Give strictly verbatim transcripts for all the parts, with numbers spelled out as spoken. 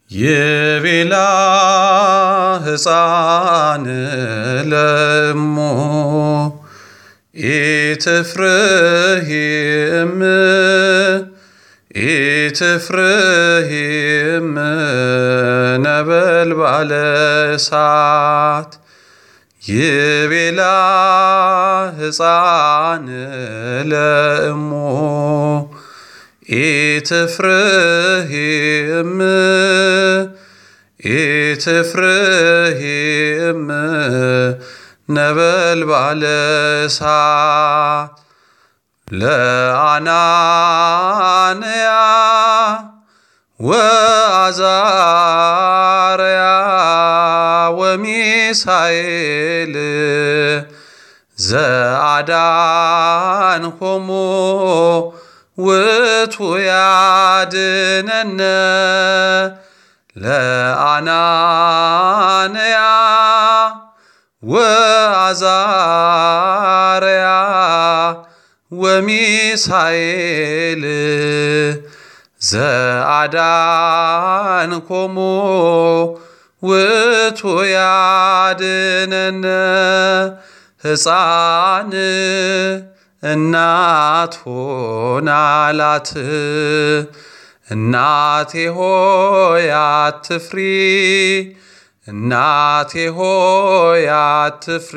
የቤላ ሕፃን ለእሞ ኢትፍርሂም ኢትፍርሂም ነበልባለ እሳት የቤላ ሕፃን ለእሞ ኢትፍርሂም ኢትፍርሂም ነበልባለ እሳት ለአናንያ ወአዛርያ ወሚሳኤል ዘአዳንኮሙ ውእቱ ያድኅነነ ለአናንያ ወአዛርያ ወሚሳኤል ዘአዳንኮሙ ውእቱ ያድኅነነ ሕፃን እናት ሆናላት እናቴ ሆይ አትፍሪ እናቴ ሆይ አትፍሪ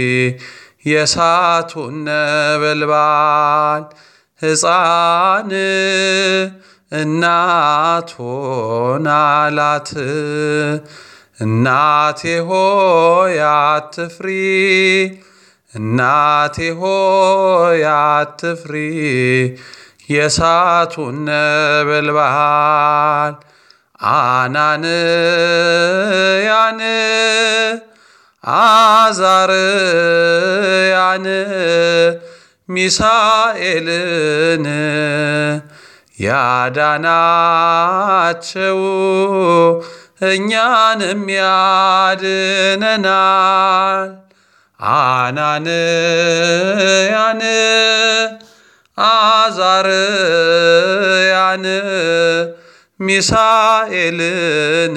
የእሳቱን ነበልባል ሕፃን እናት ሆናላት እናቴ ሆይ አትፍሪ እናቴ ሆይ አትፍሪ የእሳቱን ነበልባል አናንያን አዛርያን ሚሳኤልን ያዳናቸው እኛንም ያድነናል። አናንያን አዛርያን ሚሳኤልን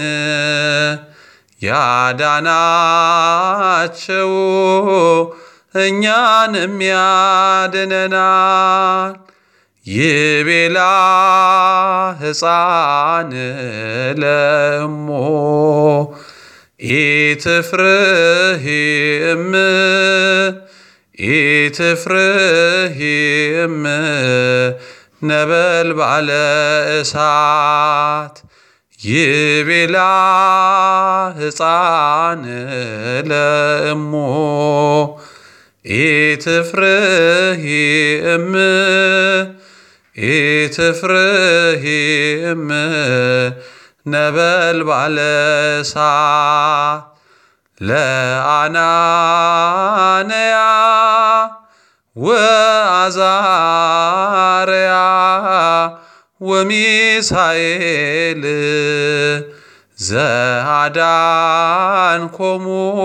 ያዳናቸው እኛንም ያድነናል። የቤላ ሕፃን ለእሞ ኢትፍርሂም ኢትፍርሂም ነበልባለ እሳት የቤላ ሕፃን ለእሞ ኢትፍርሂም ኢትፍርሂም ነበልባለ እሳት ለአናንያ ወአዛርያ ወሚሳኤል ዘአዳንኮሙ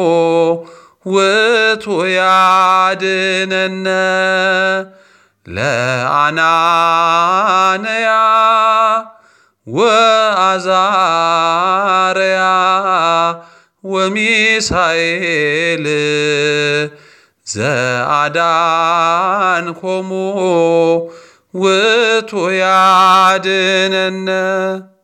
ውእቱ ያድኅነነ ለአናንያ ወአዛርያ ወሚሳኤል ዘአዳንኮሙ ውእቱ ያድኅነነ